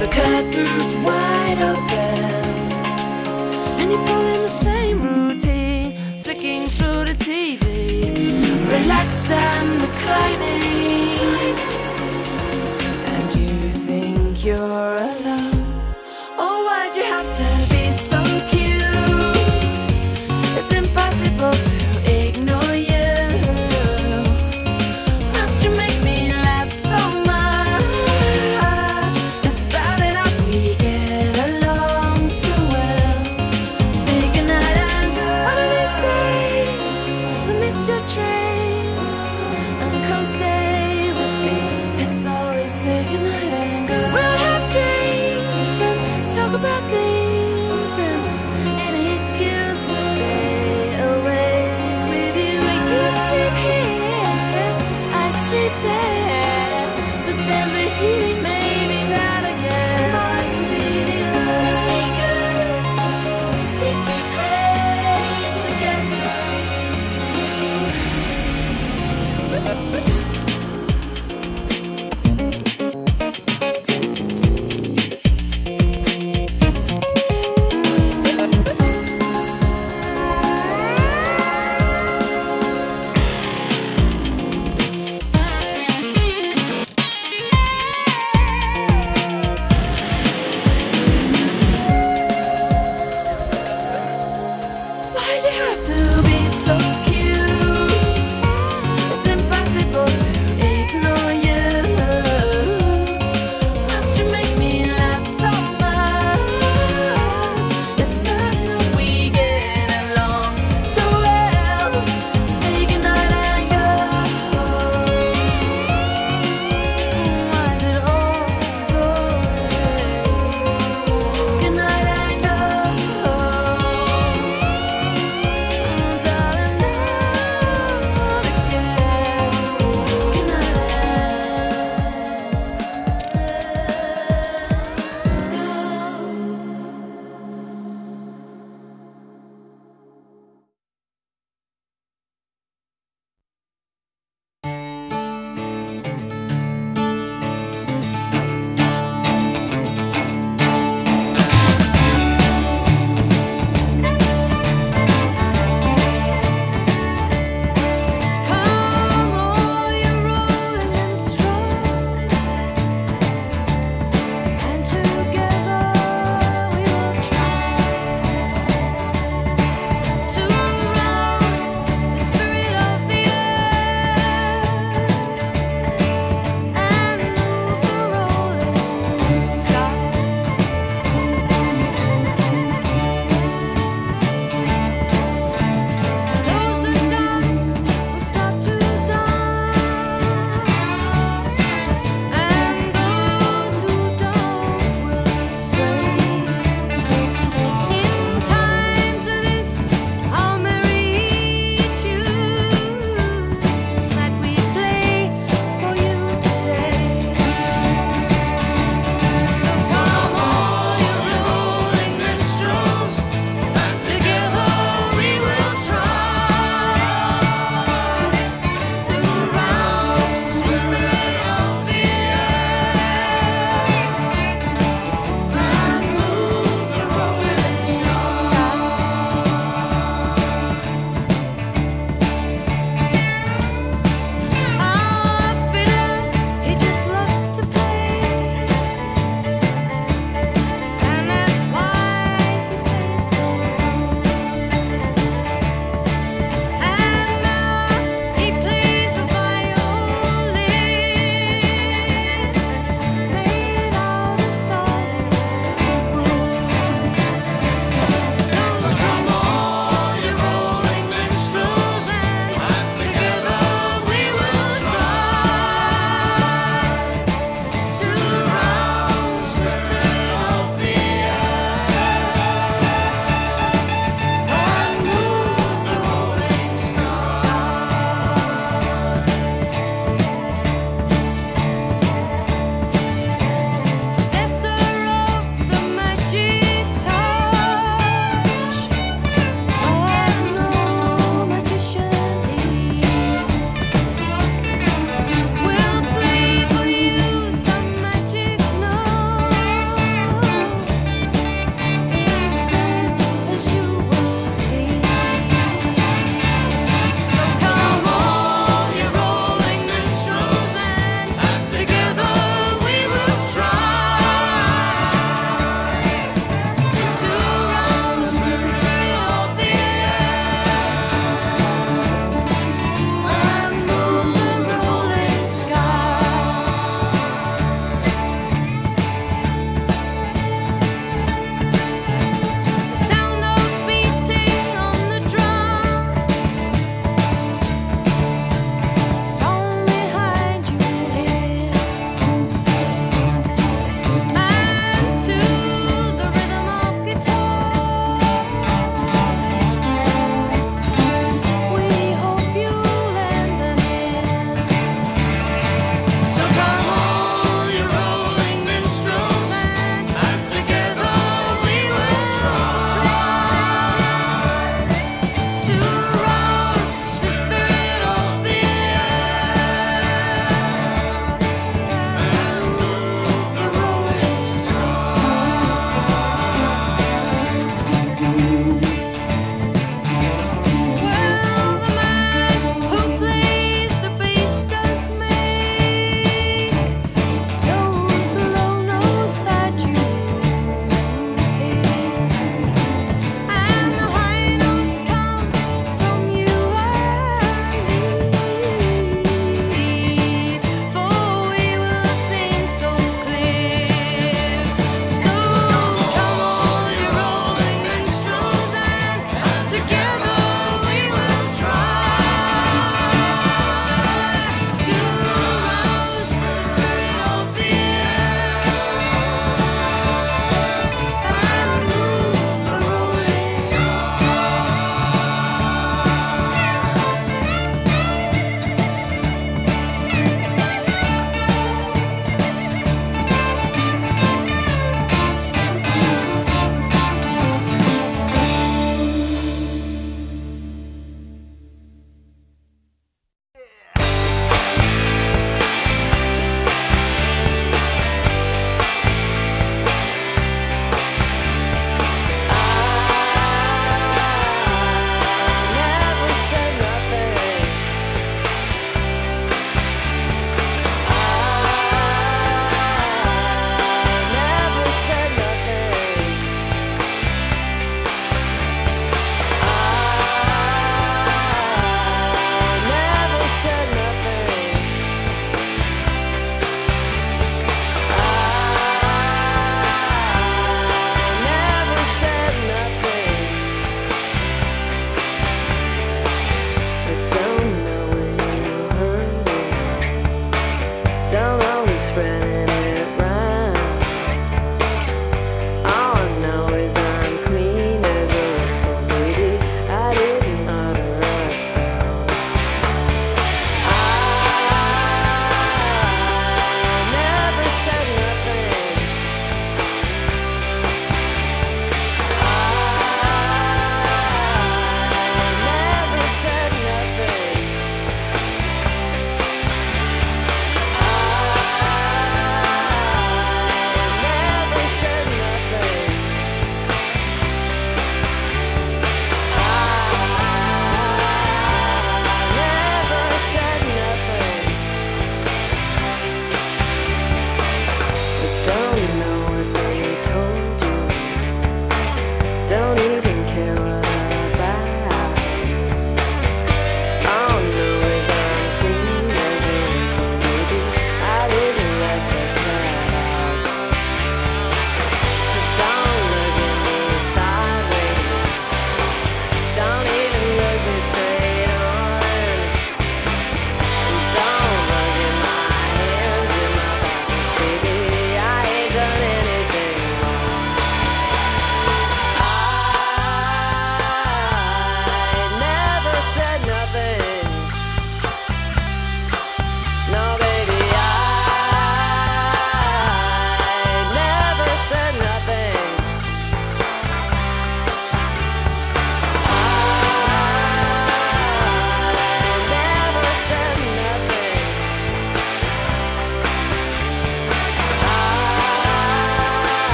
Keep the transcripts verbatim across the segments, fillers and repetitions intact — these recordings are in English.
the curtains wide open, and you fall in the same routine, flicking through the T V, relaxed and reclining, and you think you're alone. Oh, why'd you have to be so cute? It's impossible to ignore you. Must you make me laugh so much? It's bad enough we get along so well. Say goodnight and go. One of these days I'll miss your train and come stay with me. It's always say goodnight and go. We'll have drinks and talk about things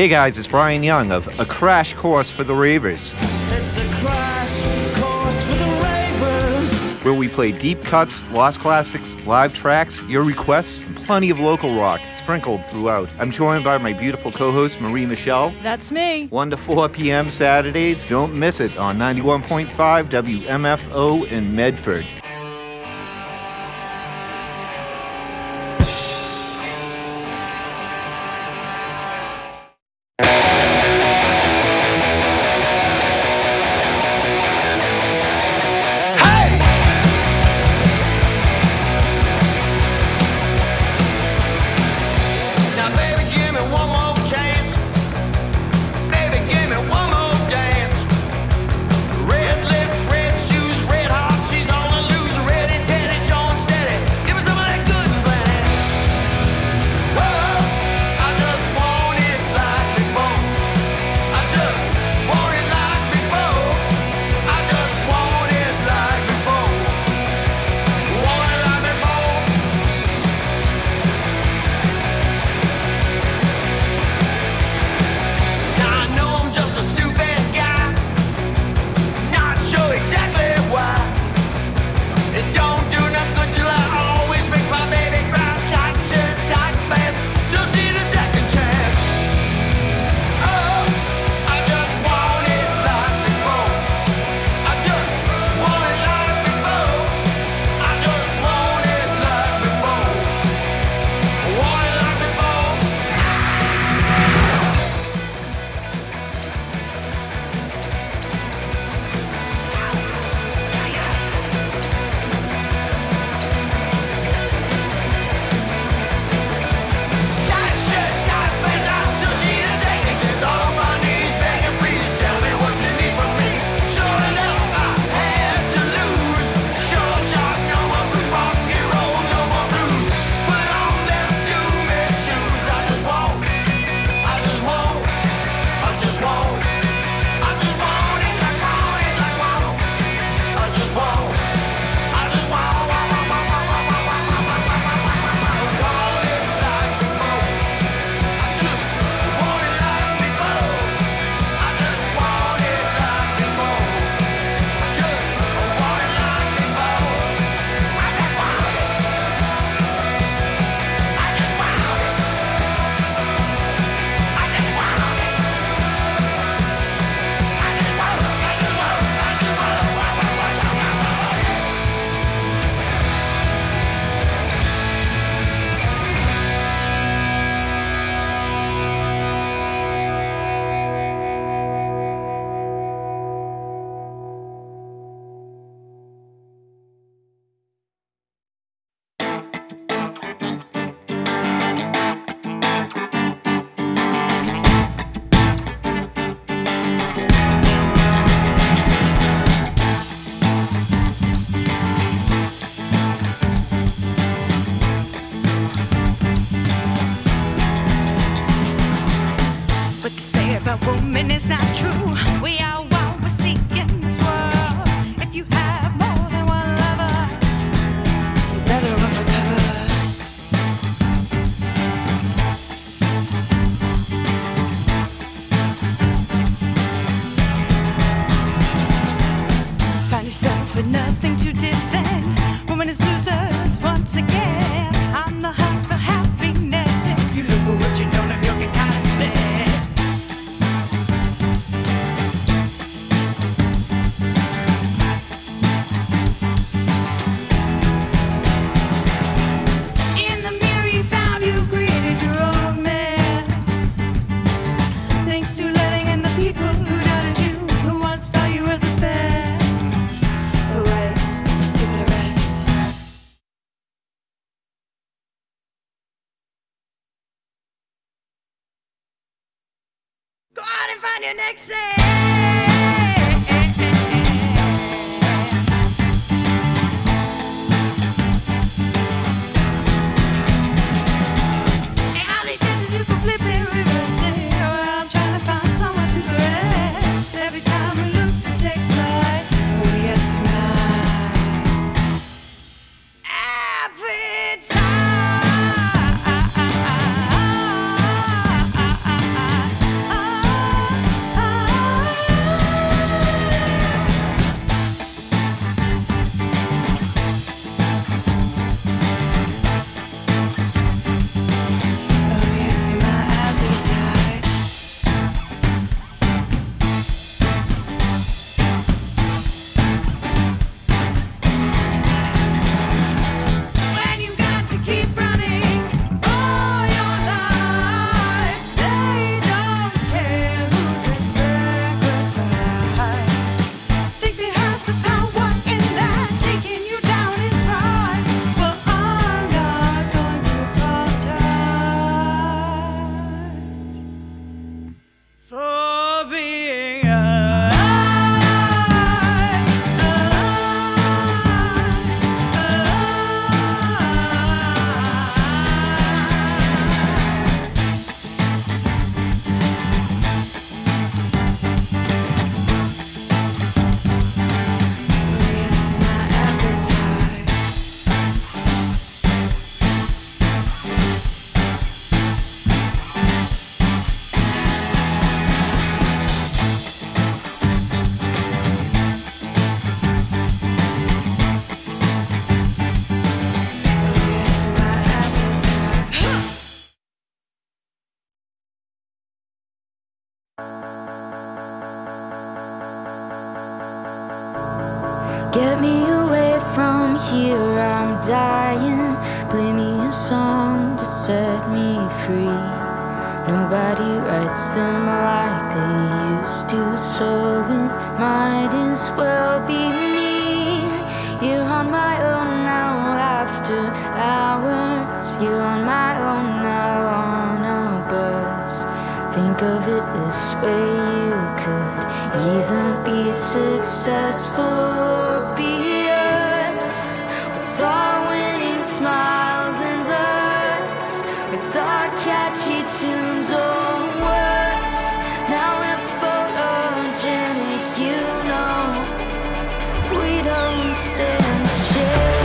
Hey guys, it's Brian Young of A Crash Course for the Ravers. It's a crash course for the ravers. Where we play deep cuts, lost classics, live tracks, your requests, and plenty of local rock sprinkled throughout. I'm joined by my beautiful co-host Marie Michelle. That's me. one to four p.m. Saturdays. Don't miss it on ninety-one point five W M F O in Medford. Find your next sense. And all these chances you can flip and reverse it. Oh, I'm trying to find someone to caress. Every time we look to take flight, oh yes you might. Every time Get me away from here, I'm dying. Play me a song to set me free. Nobody writes them like they used to, so it might as well be me. You're on my own now after hours. You're on my own now on a bus. Think of it this way, you could either be successful or be us. With our winning smiles and us, with our catchy tunes or words. Now we're photogenic, you know. We don't stand a chance.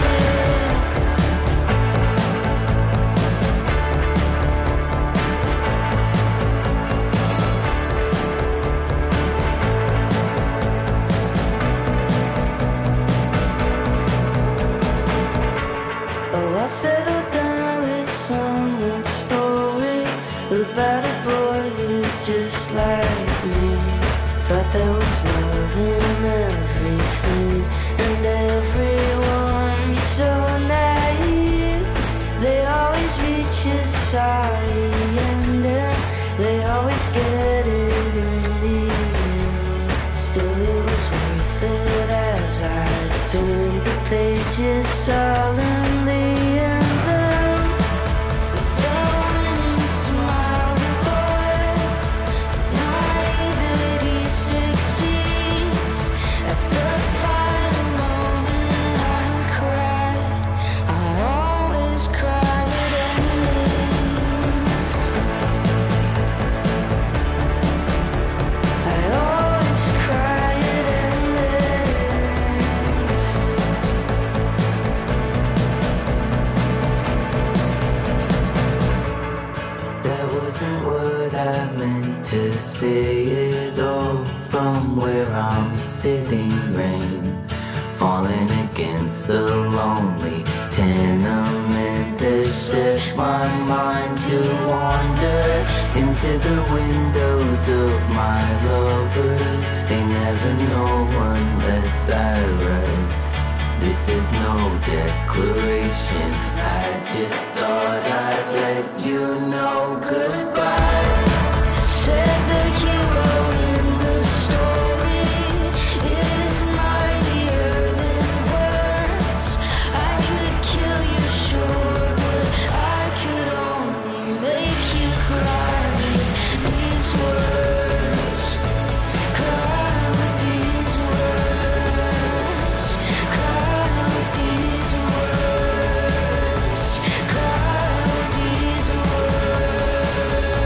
Oh, I settled down with some old story about a boy who's just like me. Thought there was love in everything and everyone. You're so naive. They always reach a sorry ending. They always get it in the end. Still it was worth it as I turned the pages solemnly. And then with a winning smile, the boy of naivety succeeds. At the final moment I cried. I always cry at endings. I always cry at endings. There wasn't word I meant to say it all. From where I'm sitting, rain falling against the lonely tenement that set my mind to wander into the windows of my lovers. They never know unless I write. This is no declaration, I just thought I'd let you know goodbye. Said the hero in the story is mightier than words. I could kill you, sure, but I could only make you cry with these words. Cry with these words. Cry with these words. Cry with these words.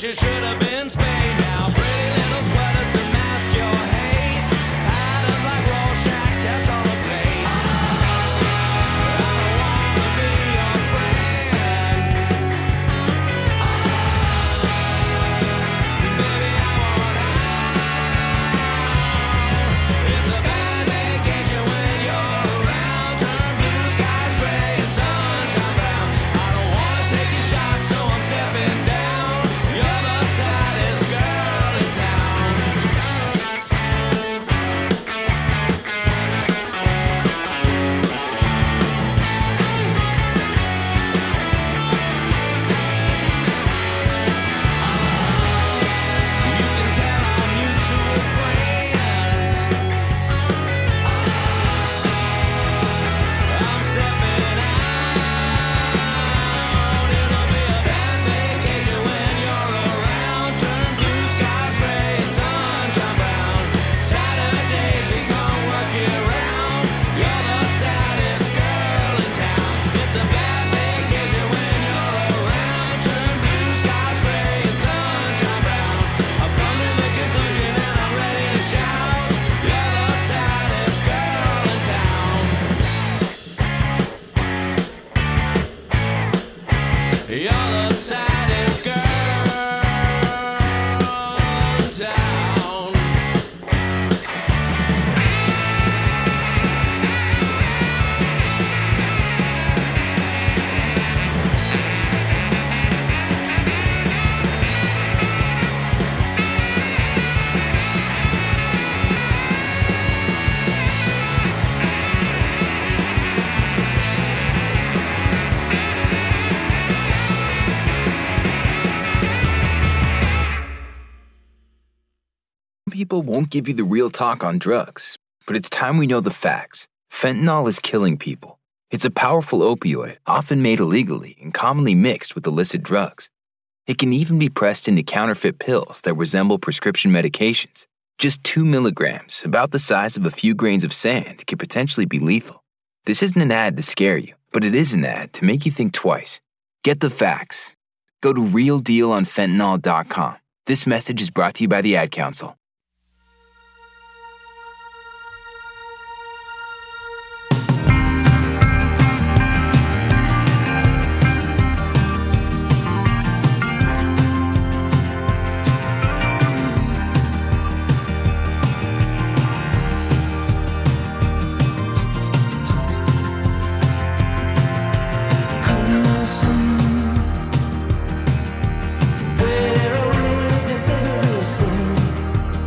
but you should have been spayed. Now pretty little sweaters to mask your hate, patterns like Rorschach tests on a plate. I don't wanna be your friend. Baby, I want out. It's a bad vacation when you're around. Turn blue skies gray and sunshine brown. I don't wanna take a shot, so I'm stepping down. You're the saddest girl in town. You can tell our mutual friends I'm stepping out. It'll be a bad vacation when you're around. Turn blue skies gray and sunshine brown. Saturdays become work year round. You're the saddest girl in town. It's a bad vacation when you're around. Turn blue skies gray and sunshine brown. I've come to the conclusion and I'm ready to shout. You're the saddest girl in town. You're the saddest girl in town. People won't give you the real talk on drugs, but it's time we know the facts. Fentanyl is killing people. It's a powerful opioid, often made illegally and commonly mixed with illicit drugs. It can even be pressed into counterfeit pills that resemble prescription medications. Just two milligrams, about the size of a few grains of sand, can potentially be lethal. This isn't an ad to scare you, but it is an ad to make you think twice. Get the facts. Go to real deal on fentanyl dot com. This message is brought to you by the Ad Council. Bear witness of everything.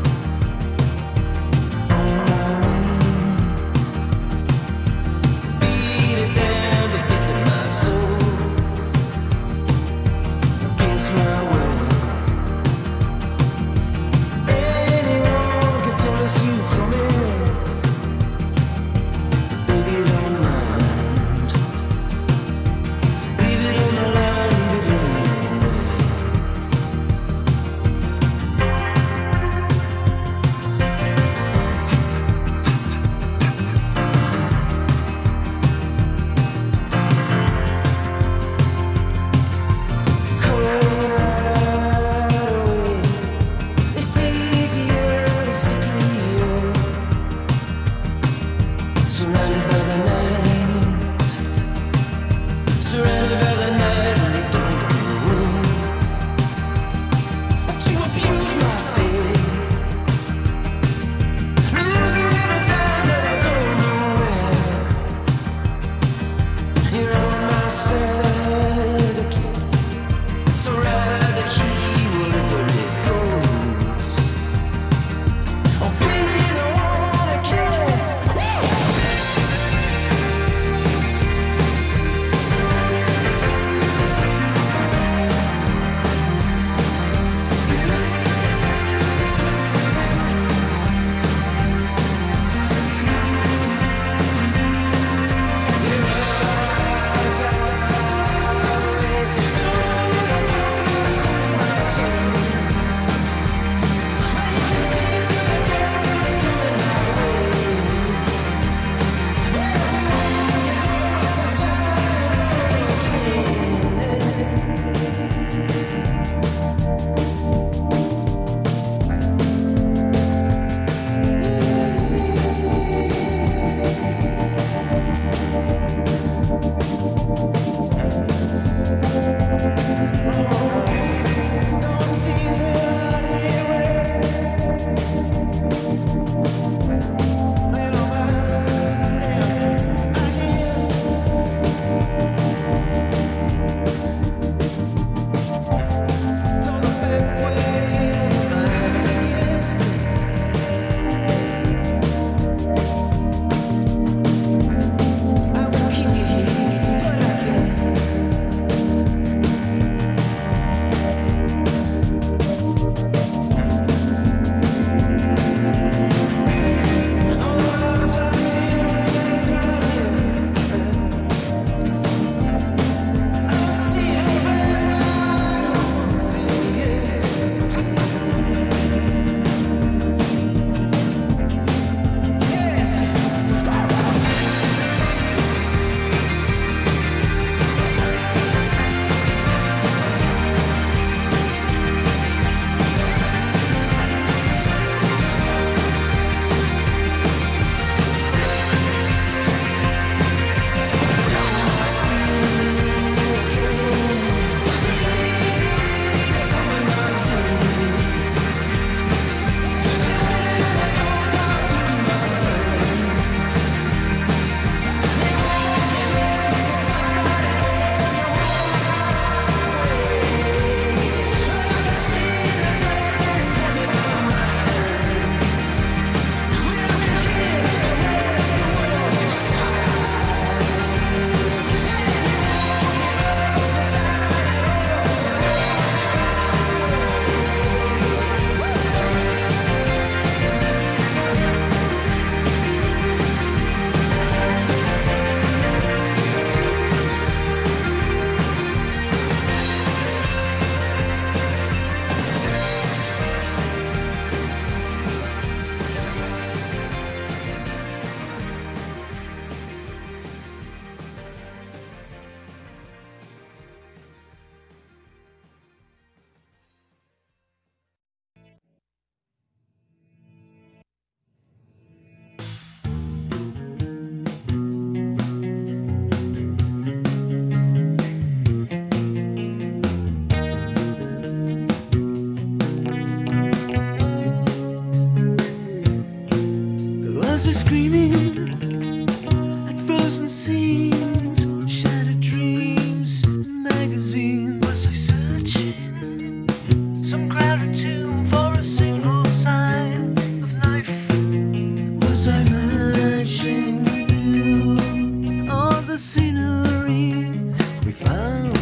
Was I screaming at frozen scenes, shattered dreams, and magazines? Was I searching some crowded tomb for a single sign of life? Was I matching you all the scenery we found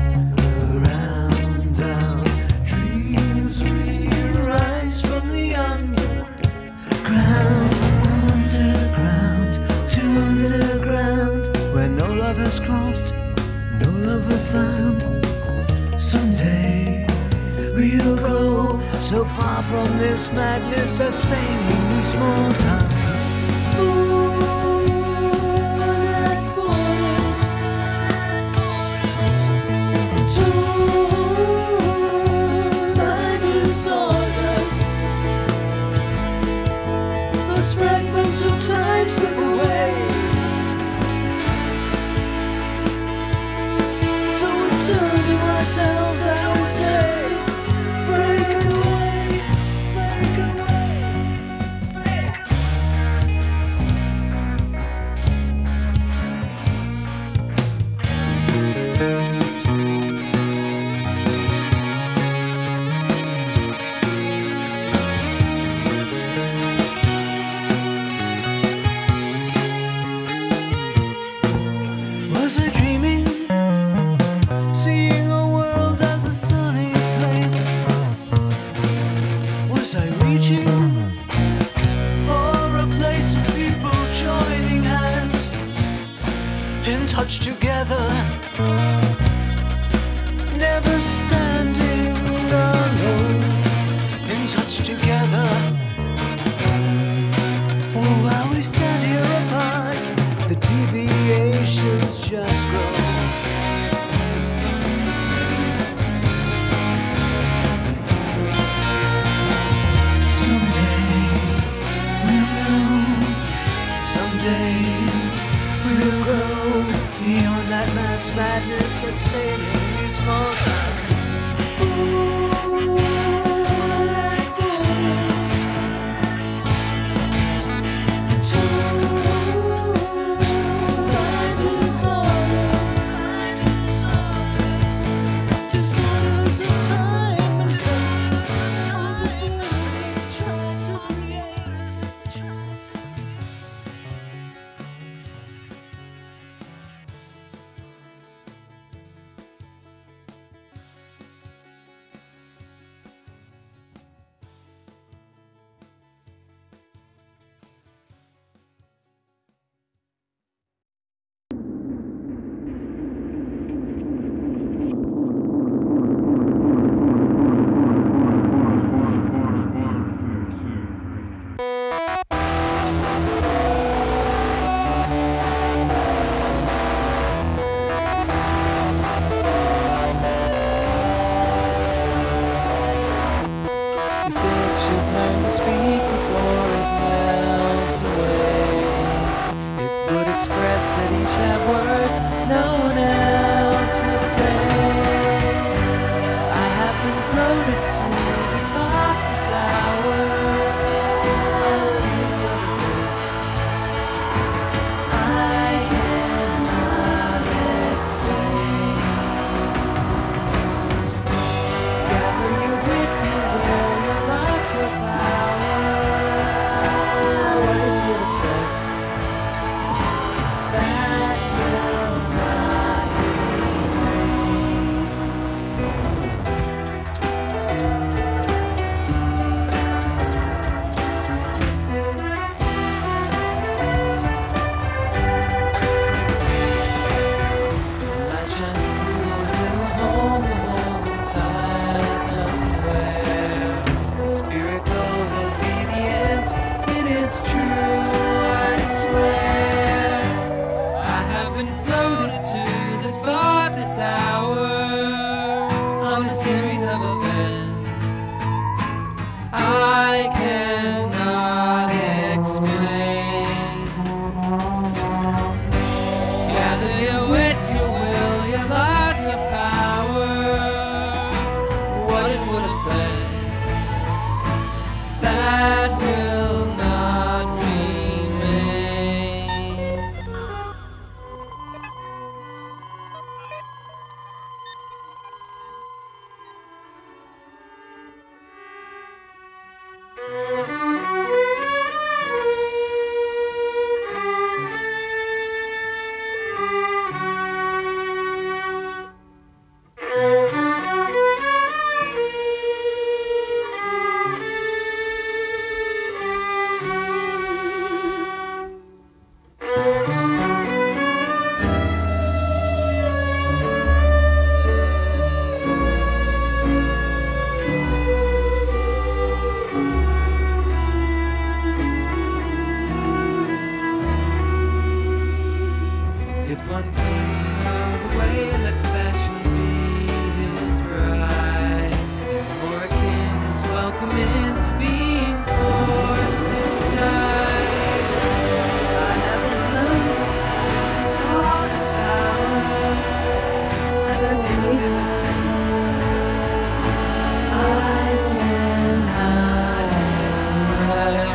around our dreams? We rise from the underground, underground to underground, where no love has crossed, no lover found. Someday we'll grow so far from this madness that's staining these small towns. Moonlight borders, tonight disorders, those fragments of time slip away. So we turn to ourselves and we say, break away, break away, break Was I dreaming, seeing a world as a sunny place? Was I reaching for a place of people joining hands, in touch together, never standing alone, in touch together? For while we stand here apart, the deviations just grow. Someday we'll know, someday we'll grow beyond that mass madness that's staining these small towns. Moonlight borders, tonight disorders, disorders of time, disorders of time, that try to create us, that try to. You think it should learn to speak before it melts away. It would express that each have words no one else will say. I have been floated to this thoughtless hour. As these lovers, I cannot explain. Gather your wit, you will, your life, your power. What it would affect, that will not be I just feel you home, the holes inside somewhere. The spirit goes obedience, it is true, I swear. I have been floated to this thoughtless hour on a series of events I cannot explain. Gather your wit, your will, your life, your power. What it would have been, that will not remain. meant to be forced inside. I haven't learned to slow and sour. Let's see, let's see, let's see. I went high and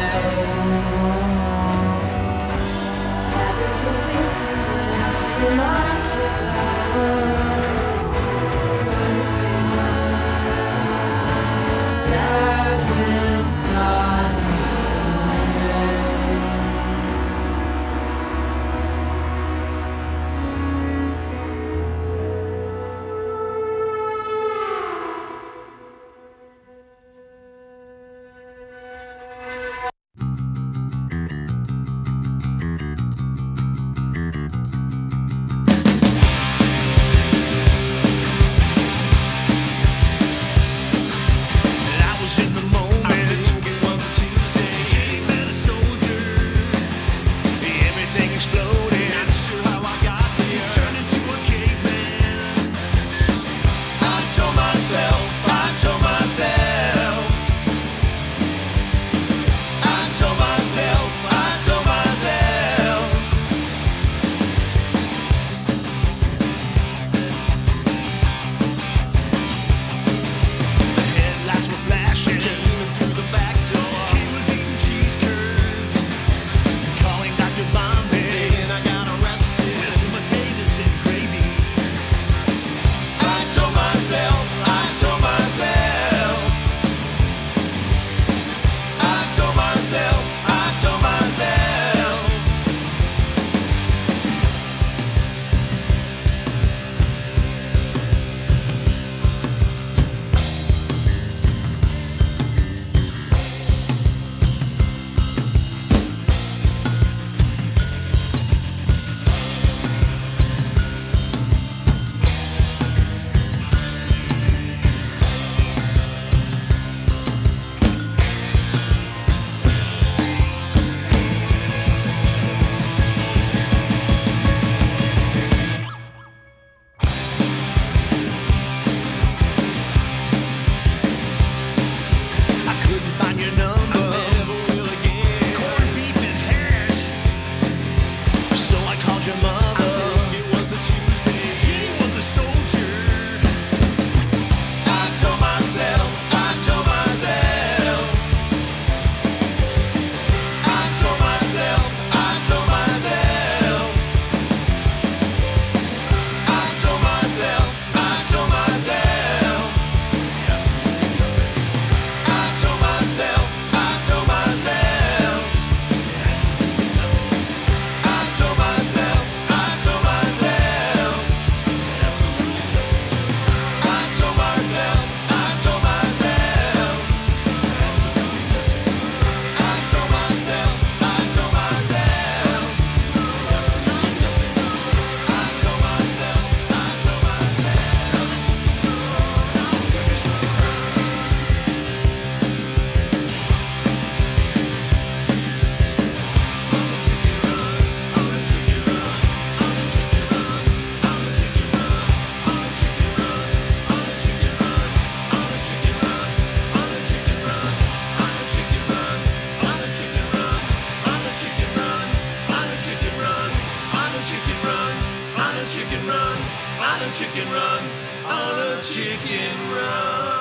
chicken run, on a chicken run.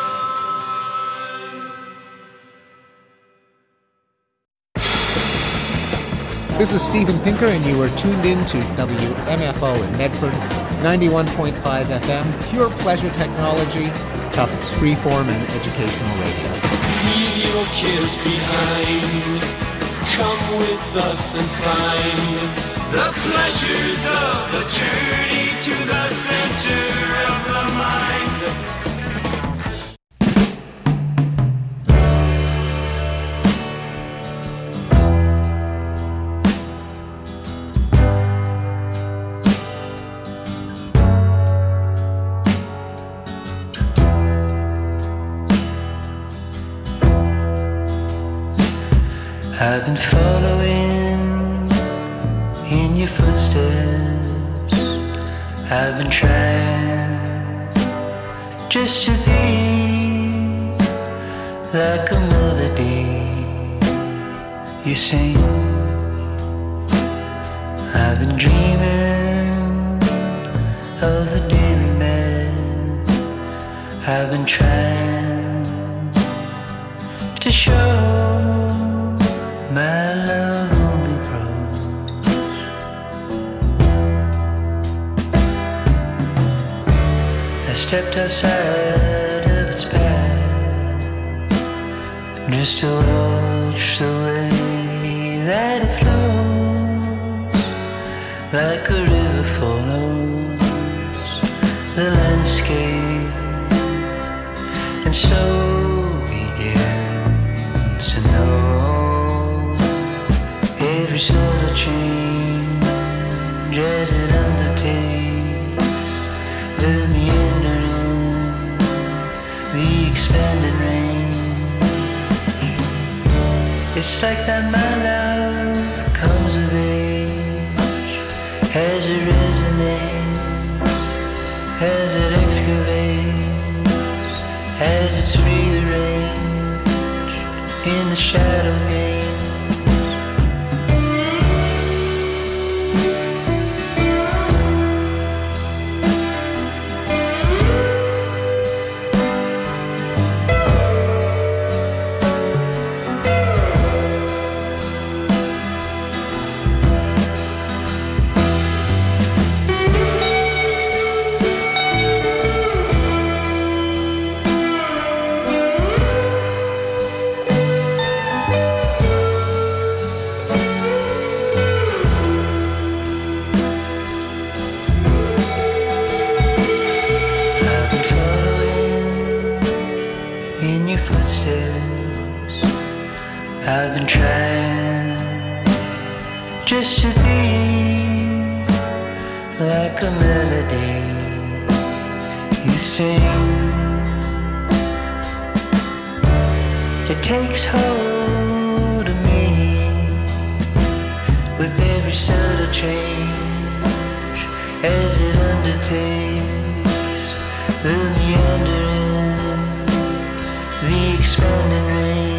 This is Steven Pinker, and you are tuned in to W M F O in Medford, ninety-one point five F M, pure pleasure technology, Tufts freeform and educational radio. Leave your kids behind. Come with us and find the pleasures of the journey to the center of the mind. I've been following in your footsteps. I've been trying just to be like a melody you sing. I've been dreaming of the day we met. I've been trying to show my love only grows. I stepped outside of its path just to watch the way that it flows, like a river follows the landscape, and so begins to know every subtle change as it undertakes the meandering, the expanded range. It's like that my love comes of age as it resonates, as it excavates, as it's rearranged in the shadow game. I've been trying just to be like a melody you sing. It takes hold of me with every subtle change as it undertakes the meandering, the expanding range.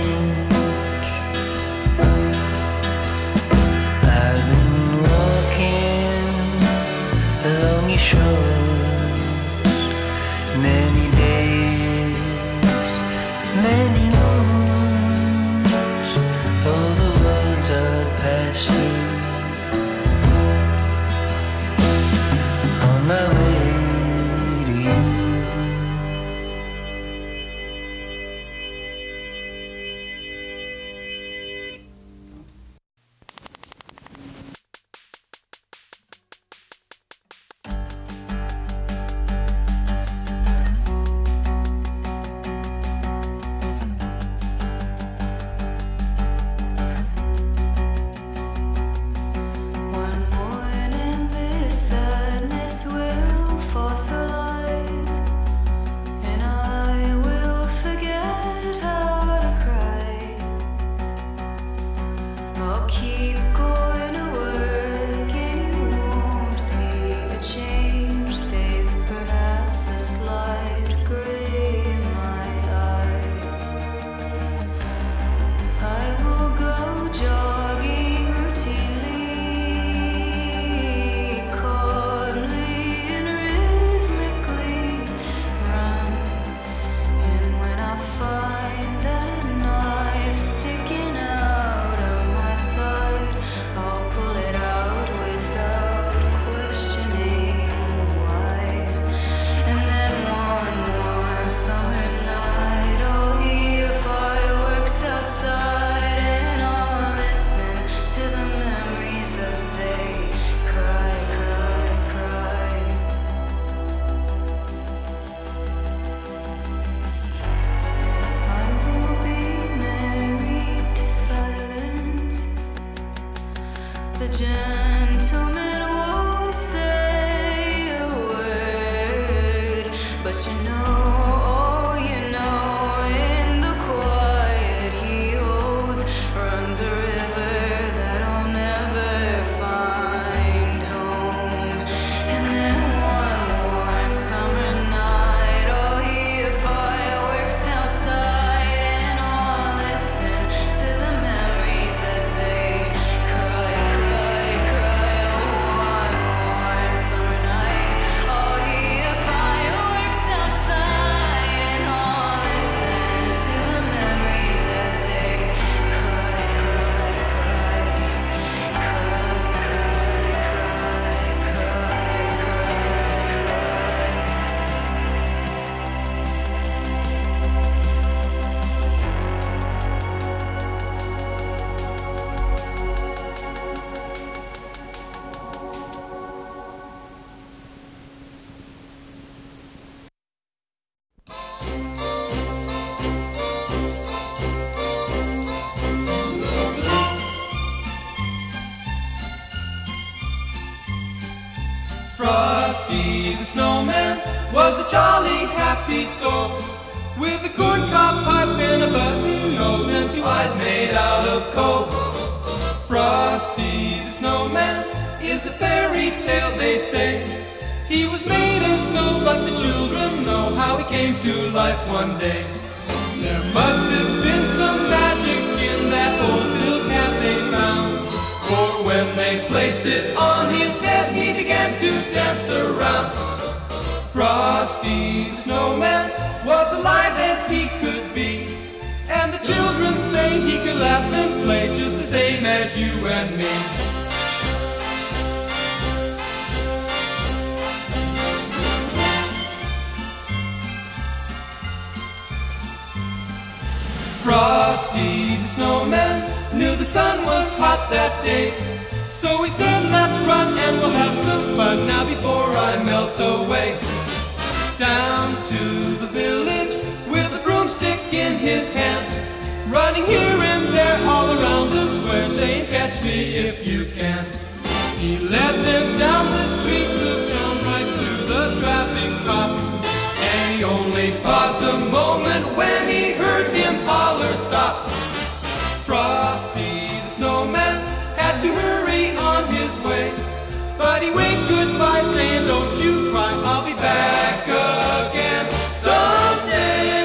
the snowman was a jolly happy soul, with a corncob pipe and a button nose and two eyes made out of coal. Frosty the snowman is a fairy tale, they say. He was made of snow, but the children know how he came to life one day. There must have been some magic in that old silk hat they found, for when they placed it on his head, he began to dance around. Frosty the snowman was alive as he could be, and the children say he could laugh and play just the same as you and me. Frosty the snowman knew the sun was hot that day, so he said, let's run and we'll have some fun now before I melt away. Down to the village with a broomstick in his hand, running here and there all around the square, saying, catch me if you can. He led them down the streets of town right to the traffic cop, and he only paused a moment when he heard him holler, stop. Frosty the snowman had to hurry on his way, but he waved goodbye saying, don't you cry, I'll be back again someday.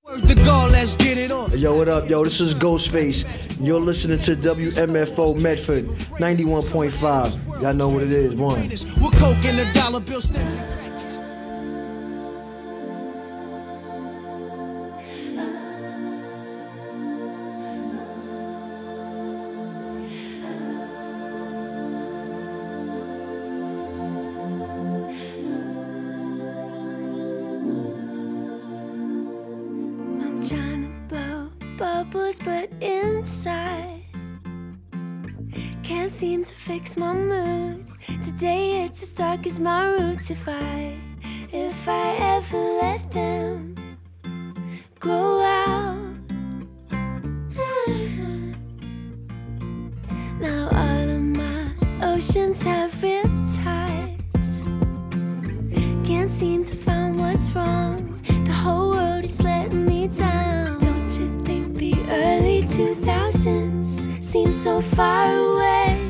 The God, let's get it on. Yo, what up, yo? This is Ghostface. You're listening to W M F O Medford ninety-one point five. Y'all know what it is, one. We're coke in the dollar bill stems. I'm trying to blow bubbles, but inside can't seem to fix my mood. Today it's as dark as my roots. If I, if I ever let them grow out. Now all of my oceans have riptides. Can't seem to find what's wrong. The whole world is letting me down. Don't you think the early two thousands seem so far away?